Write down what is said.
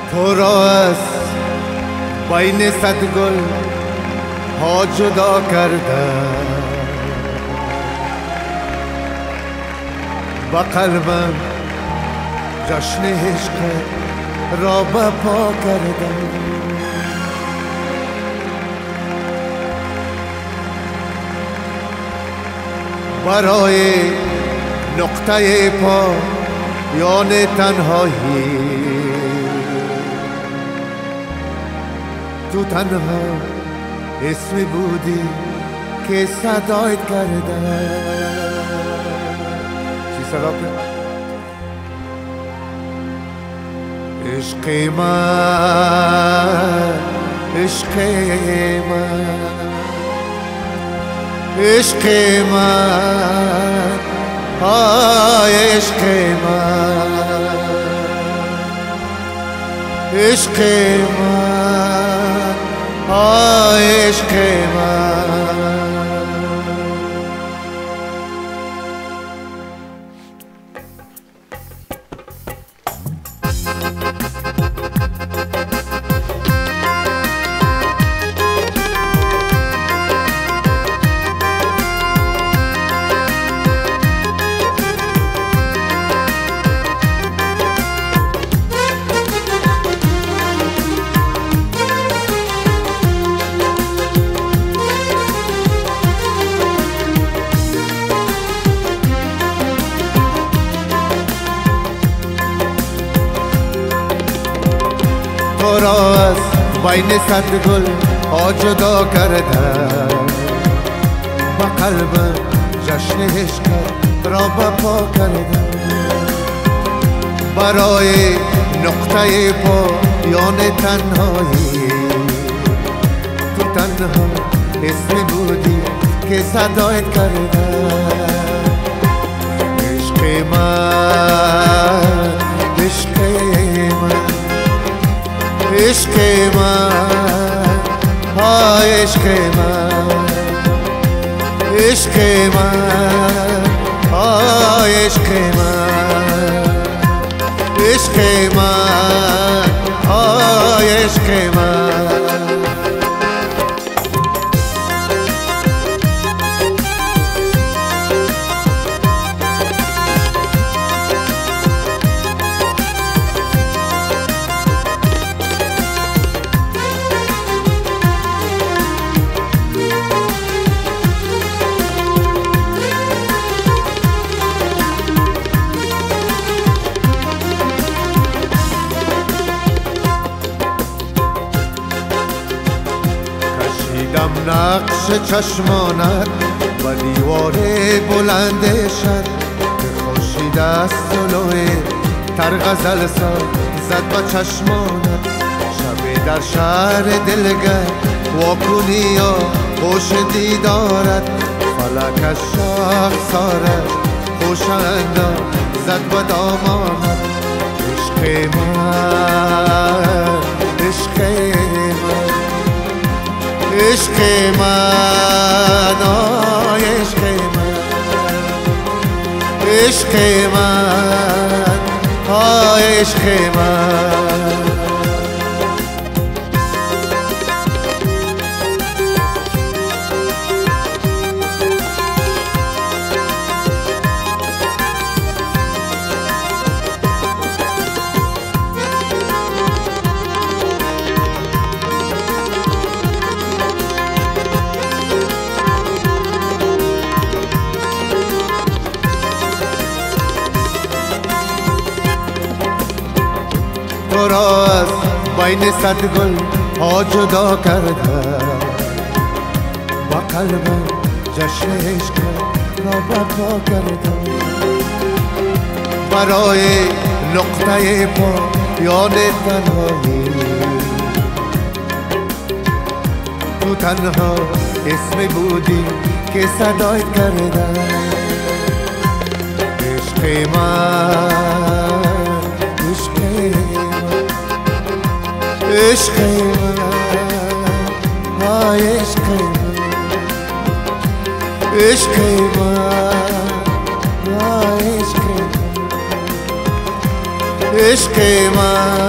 تو را از بین صد گل ها جدا کردم و قلبم جشن عشق را بپا کردم. برای نقطه پایان تنهایی تو تنها اسمی بودی که صدایت کردم. چی صدا کرد؟ عشق من، عشق من، عشق من، آی عشق من، عشق من، آی عشق من. تو را از بین صد گل ها جدا کردم و قلبم جشن عشق را بپا کردم. برای نقطه پایان تنهایی تو تنها اسم بودی که صدایت کردم. عشق من، عشق من، عشق من، آی عشق من، عشق من، آی عشق من، عشق من، آی عشق من. دیدم نقش چشمانت و دیوار بلندشت که خورشید از طلوع تر غزل ساز زد با چشمانت. شب در شهر دلگر واکنی یا خوش دیدارت فلک از شاخسارت خوش اندام زد با دامانت. عشق من، عشق من، عشق من، آی عشق من، عشق من، آی عشق من. تو را از بین صد گل ها جدا کردم و قلبم جشن عشق را بپا کردم. برای نقطه پایان تنهایی تو تنها اسم بودی که صدایت کردم. عشق من، عشق من، عشق من، آی عشق من، عشق من، آی عشق من، عشق من.